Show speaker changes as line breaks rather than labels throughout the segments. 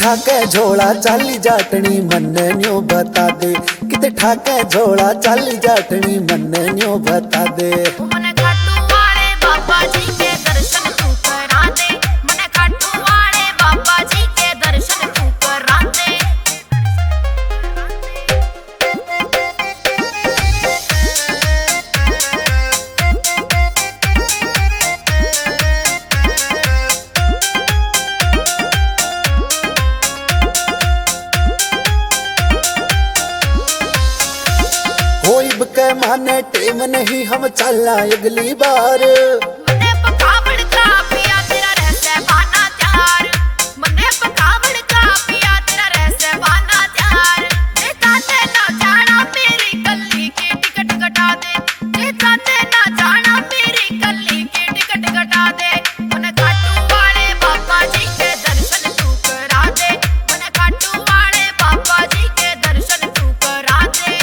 ठाके झोला चाली जाटनी मन्ने न्यू बता दे, किते ठाके झोला चाली जाटनी मन्ने न्यू बता दे।
मन खाटू वाले बाबा जी के दर्शन तू करा दे, मन खाटू वाले बाबा जी के दर्शन तू करा दे।
होइब के माने टेम नहीं हम चला अगली बार।
मने पकावड़ का पिया तेरा रहसे बाना त्यार, मने पकावड़ का पिया तेरा रहसे बाना त्यार। जेता ते ना जाना मेरी गली की टिकट कटा दे, जेता ते ना जाना मेरी गली की टिकट कटा दे। मन खाटू वाले बाबा जी के दर्शन तू करा दे, मन खाटू वाले बाबा जी के दर्शन तू करा दे।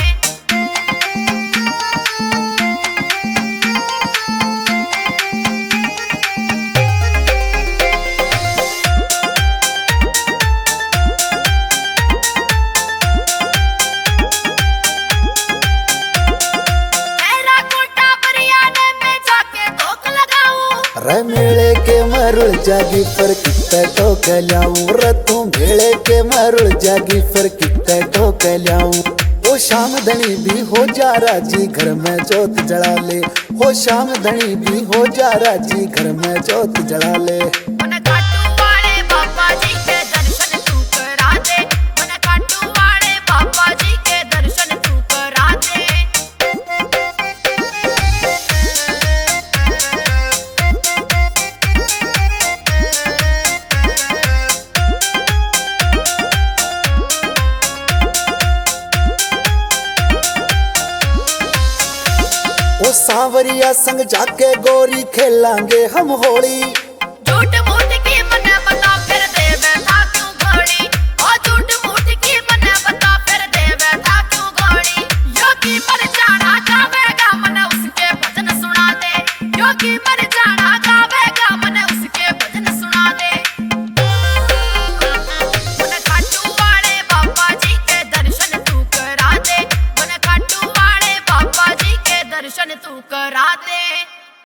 रे मेले के मरुल जागी पर कितने टोक ल्याऊं, रे तू मेले के मरुल जागी पर कितने टोक ल्याऊं। ओ शाम धनी भी हो जा राजी घर में जोत जला ले, हो शाम धनी भी हो जा राजी घर में जोत जला ले।
मन खाटू वाले बाबा जी के दर्शन तू करा दे, मन खाटू वाले बाबा जी के दर्शन तू करा दे।
ओ सांवरिया संग जाके गोरी खेलांगे हम होली।